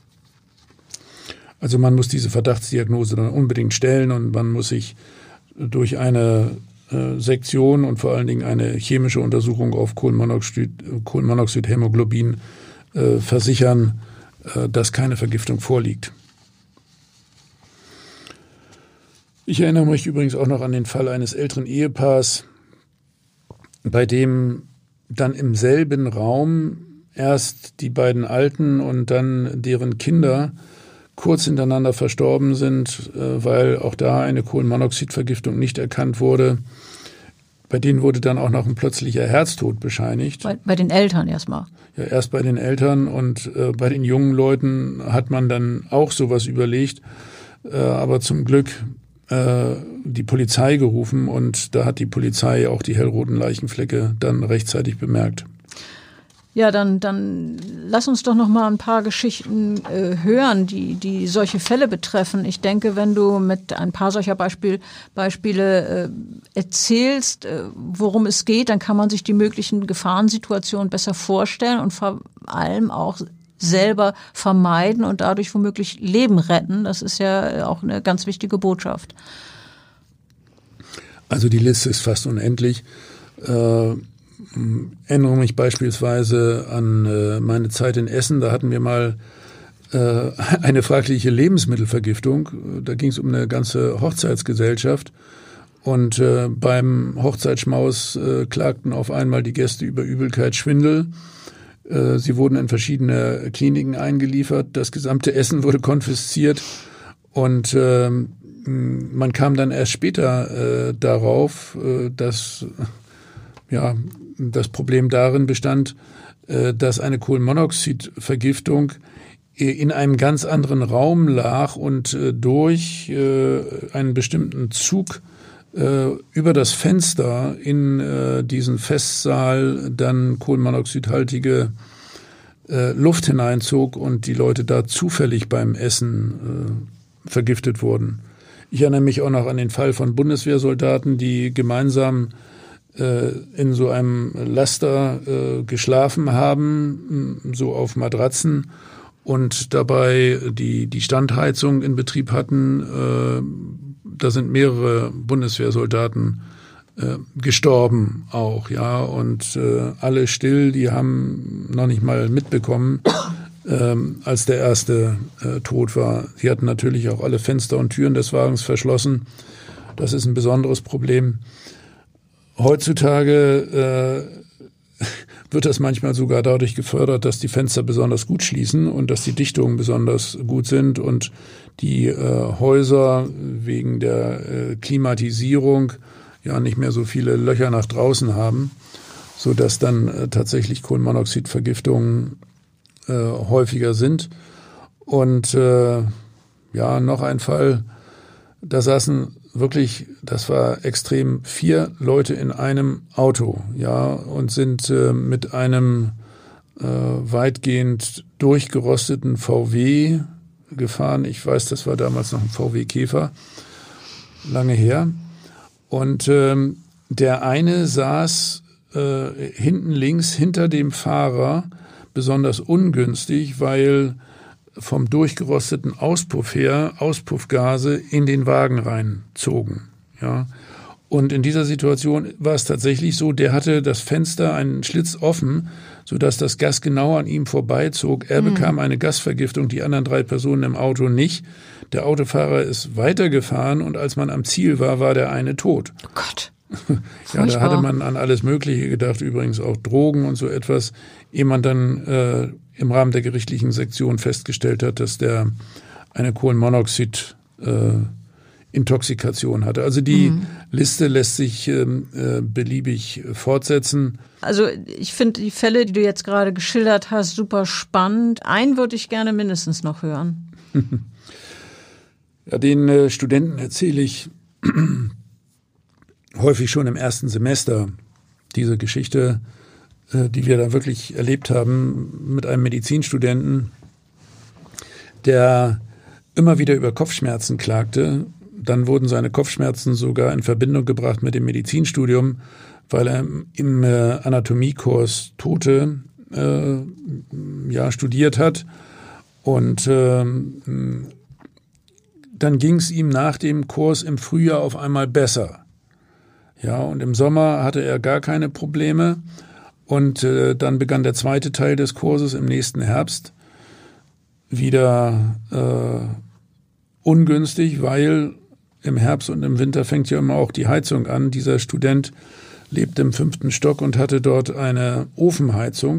Also man muss diese Verdachtsdiagnose dann unbedingt stellen, und man muss sich durch eine Sektion und vor allen Dingen eine chemische Untersuchung auf Kohlenmonoxidhämoglobin versichern, dass keine Vergiftung vorliegt. Ich erinnere mich übrigens auch noch an den Fall eines älteren Ehepaars, bei dem dann im selben Raum erst die beiden Alten und dann deren Kinder kurz hintereinander verstorben sind, weil auch da eine Kohlenmonoxidvergiftung nicht erkannt wurde. Bei denen wurde dann auch noch ein plötzlicher Herztod bescheinigt. Bei den Eltern erstmal. Ja, erst bei den Eltern, und bei den jungen Leuten hat man dann auch sowas überlegt, aber zum Glück die Polizei gerufen, und da hat die Polizei auch die hellroten Leichenflecke dann rechtzeitig bemerkt. Ja, dann lass uns doch noch mal ein paar Geschichten hören, die solche Fälle betreffen. Ich denke, wenn du mit ein paar solcher Beispiele erzählst, worum es geht, dann kann man sich die möglichen Gefahrensituationen besser vorstellen und vor allem auch selber vermeiden und dadurch womöglich Leben retten. Das ist ja auch eine ganz wichtige Botschaft. Also die Liste ist fast unendlich. Erinnere mich beispielsweise an meine Zeit in Essen. Da hatten wir mal eine fragliche Lebensmittelvergiftung. Da ging es um eine ganze Hochzeitsgesellschaft. Und beim Hochzeitsschmaus klagten auf einmal die Gäste über Übelkeit, Schwindel. Sie wurden in verschiedene Kliniken eingeliefert. Das gesamte Essen wurde konfisziert. Und man kam dann erst später darauf, dass das Problem darin bestand, dass eine Kohlenmonoxidvergiftung in einem ganz anderen Raum lag und durch einen bestimmten Zug über das Fenster in diesen Festsaal dann kohlenmonoxidhaltige Luft hineinzog und die Leute da zufällig beim Essen vergiftet wurden. Ich erinnere mich auch noch an den Fall von Bundeswehrsoldaten, die gemeinsam in so einem Laster geschlafen haben, so auf Matratzen, und dabei die Standheizung in Betrieb hatten. Da sind mehrere Bundeswehrsoldaten gestorben auch, ja, und alle still, die haben noch nicht mal mitbekommen, als der erste tot war. Sie hatten natürlich auch alle Fenster und Türen des Wagens verschlossen. Das ist ein besonderes Problem. Heutzutage wird das manchmal sogar dadurch gefördert, dass die Fenster besonders gut schließen und dass die Dichtungen besonders gut sind und die Häuser wegen der Klimatisierung ja nicht mehr so viele Löcher nach draußen haben, sodass dann tatsächlich Kohlenmonoxidvergiftungen häufiger sind. Und noch ein Fall, da saßen wirklich, das war extrem, 4 Leute in einem Auto, ja, und sind mit einem weitgehend durchgerosteten VW gefahren. Ich weiß, das war damals noch ein VW Käfer, lange her. Und der eine saß hinten links hinter dem Fahrer, besonders ungünstig, weil vom durchgerosteten Auspuff her Auspuffgase in den Wagen reinzogen. Ja. Und in dieser Situation war es tatsächlich so, der hatte das Fenster, einen Schlitz offen, sodass das Gas genau an ihm vorbeizog. Er bekam eine Gasvergiftung, die anderen 3 Personen im Auto nicht. Der Autofahrer ist weitergefahren und als man am Ziel war, war der eine tot. Oh Gott. Ja, da hatte man an alles Mögliche gedacht, übrigens auch Drogen und so etwas, ehe man dann im Rahmen der gerichtlichen Sektion festgestellt hat, dass der eine Kohlenmonoxid Intoxikation hatte. Also die Liste lässt sich beliebig fortsetzen. Also ich finde die Fälle, die du jetzt gerade geschildert hast, super spannend. Einen würde ich gerne mindestens noch hören. Ja, den Studenten erzähle ich häufig schon im ersten Semester diese Geschichte, die wir da wirklich erlebt haben mit einem Medizinstudenten, der immer wieder über Kopfschmerzen klagte. Dann wurden seine Kopfschmerzen sogar in Verbindung gebracht mit dem Medizinstudium, weil er im Anatomiekurs Tote studiert hat. Und dann ging es ihm nach dem Kurs im Frühjahr auf einmal besser. Ja, und im Sommer hatte er gar keine Probleme. Und dann begann der zweite Teil des Kurses im nächsten Herbst wieder ungünstig, weil im Herbst und im Winter fängt ja immer auch die Heizung an. Dieser Student lebte im 5. Stock und hatte dort eine Ofenheizung.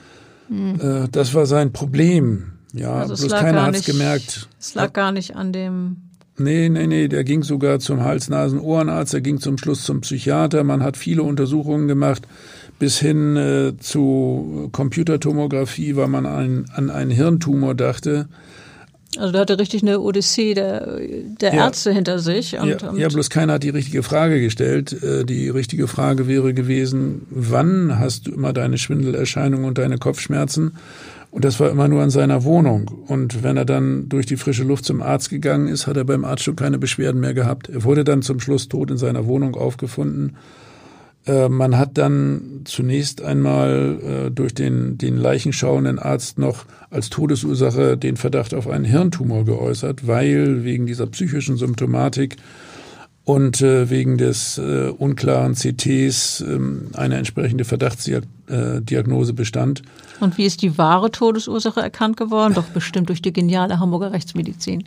Das war sein Problem. Ja, also bloß keiner hat es gemerkt. Es lag gar nicht an dem... Nee, der ging sogar zum Hals-Nasen-Ohrenarzt, der ging zum Schluss zum Psychiater. Man hat viele Untersuchungen gemacht, bis hin zu Computertomographie, weil man an einen Hirntumor dachte. Also der hatte richtig eine Odyssee der Ärzte hinter sich. Ja, bloß keiner hat die richtige Frage gestellt. Die richtige Frage wäre gewesen, wann hast du immer deine Schwindelerscheinungen und deine Kopfschmerzen? Und das war immer nur in seiner Wohnung. Und wenn er dann durch die frische Luft zum Arzt gegangen ist, hat er beim Arzt schon keine Beschwerden mehr gehabt. Er wurde dann zum Schluss tot in seiner Wohnung aufgefunden. Man hat dann zunächst einmal durch den leichenschauenden Arzt noch als Todesursache den Verdacht auf einen Hirntumor geäußert, weil wegen dieser psychischen Symptomatik und wegen des unklaren CTs eine entsprechende Verdachtsdiagnose bestand. Und wie ist die wahre Todesursache erkannt geworden? Doch bestimmt durch die geniale Hamburger Rechtsmedizin.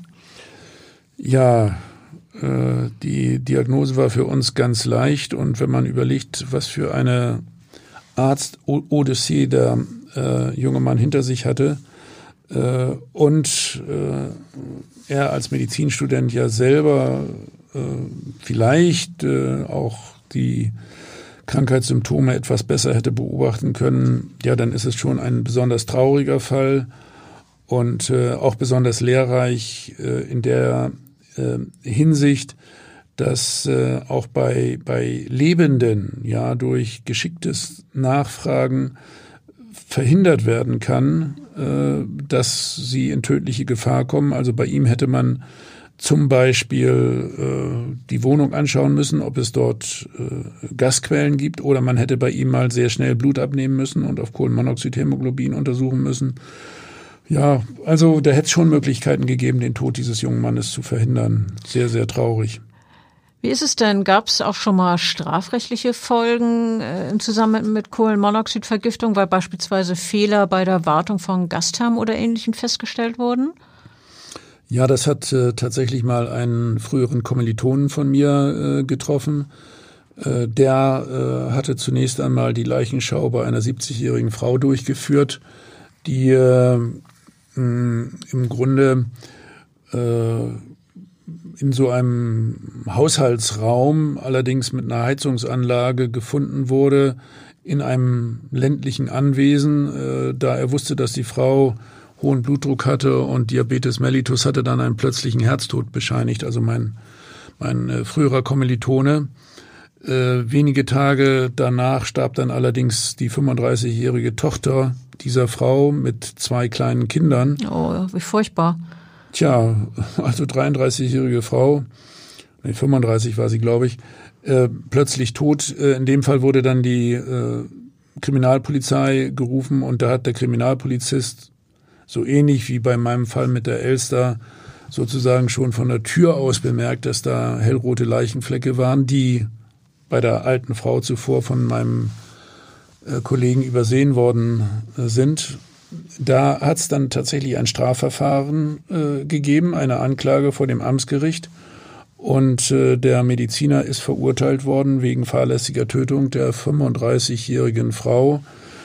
Ja, die Diagnose war für uns ganz leicht. Und wenn man überlegt, was für eine Arzt-Odyssee der junge Mann hinter sich hatte und er als Medizinstudent ja selber vielleicht auch die Krankheitssymptome etwas besser hätte beobachten können, ja, dann ist es schon ein besonders trauriger Fall und auch besonders lehrreich in der Hinsicht, dass auch bei Lebenden ja durch geschicktes Nachfragen verhindert werden kann, dass sie in tödliche Gefahr kommen. Also bei ihm hätte man zum Beispiel die Wohnung anschauen müssen, ob es dort Gasquellen gibt, oder man hätte bei ihm mal sehr schnell Blut abnehmen müssen und auf Kohlenmonoxidhämoglobin untersuchen müssen. Ja, also da hätte es schon Möglichkeiten gegeben, den Tod dieses jungen Mannes zu verhindern. Sehr, sehr traurig. Wie ist es denn? Gab es auch schon mal strafrechtliche Folgen im Zusammenhang mit Kohlenmonoxidvergiftung, weil beispielsweise Fehler bei der Wartung von Gasthermen oder Ähnlichem festgestellt wurden? Ja, das hat tatsächlich mal einen früheren Kommilitonen von mir getroffen. Der hatte zunächst einmal die Leichenschau bei einer 70-jährigen Frau durchgeführt, die im Grunde in so einem Haushaltsraum, allerdings mit einer Heizungsanlage, gefunden wurde, in einem ländlichen Anwesen. Da er wusste, dass die Frau hohen Blutdruck hatte und Diabetes mellitus, hatte dann einen plötzlichen Herztod bescheinigt, also mein früherer Kommilitone. Wenige Tage danach starb dann allerdings die 35-jährige Tochter dieser Frau mit 2 kleinen Kindern. Oh, wie furchtbar. Tja, also 33-jährige Frau, 35 war sie, glaube ich, plötzlich tot. In dem Fall wurde dann die Kriminalpolizei gerufen und da hat der Kriminalpolizist, so ähnlich wie bei meinem Fall mit der Elster, sozusagen schon von der Tür aus bemerkt, dass da hellrote Leichenflecke waren, die bei der alten Frau zuvor von meinem Kollegen übersehen worden sind. Da hat es dann tatsächlich ein Strafverfahren gegeben, eine Anklage vor dem Amtsgericht. Und der Mediziner ist verurteilt worden wegen fahrlässiger Tötung der 35-jährigen Frau,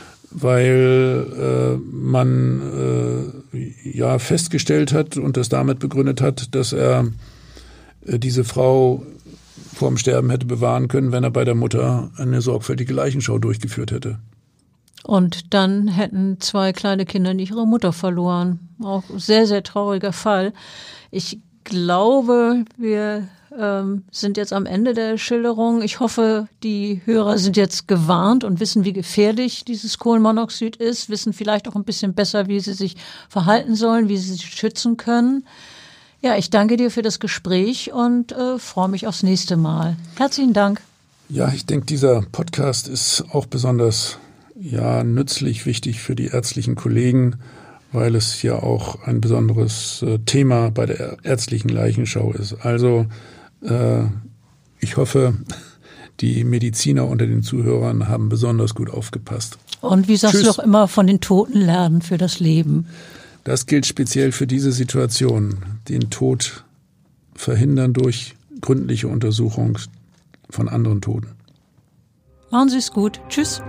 weil man festgestellt hat und das damit begründet hat, dass er diese Frau vorm Sterben hätte bewahren können, wenn er bei der Mutter eine sorgfältige Leichenschau durchgeführt hätte. Und dann hätten 2 kleine Kinder nicht ihre Mutter verloren. Auch sehr, sehr trauriger Fall. Ich glaube, wir sind jetzt am Ende der Schilderung. Ich hoffe, die Hörer sind jetzt gewarnt und wissen, wie gefährlich dieses Kohlenmonoxid ist, wissen vielleicht auch ein bisschen besser, wie sie sich verhalten sollen, wie sie sich schützen können. Ja, ich danke dir für das Gespräch und freue mich aufs nächste Mal. Herzlichen Dank. Ja, ich denke, dieser Podcast ist auch besonders nützlich, wichtig für die ärztlichen Kollegen, weil es ja auch ein besonderes Thema bei der ärztlichen Leichenschau ist. Also ich hoffe, die Mediziner unter den Zuhörern haben besonders gut aufgepasst. Und wie sagst du doch immer, von den Toten lernen für das Leben? Das gilt speziell für diese Situation. Den Tod verhindern durch gründliche Untersuchung von anderen Toten. Machen Sie es gut. Tschüss.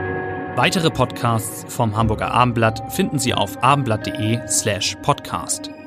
Weitere Podcasts vom Hamburger Abendblatt finden Sie auf abendblatt.de/podcast.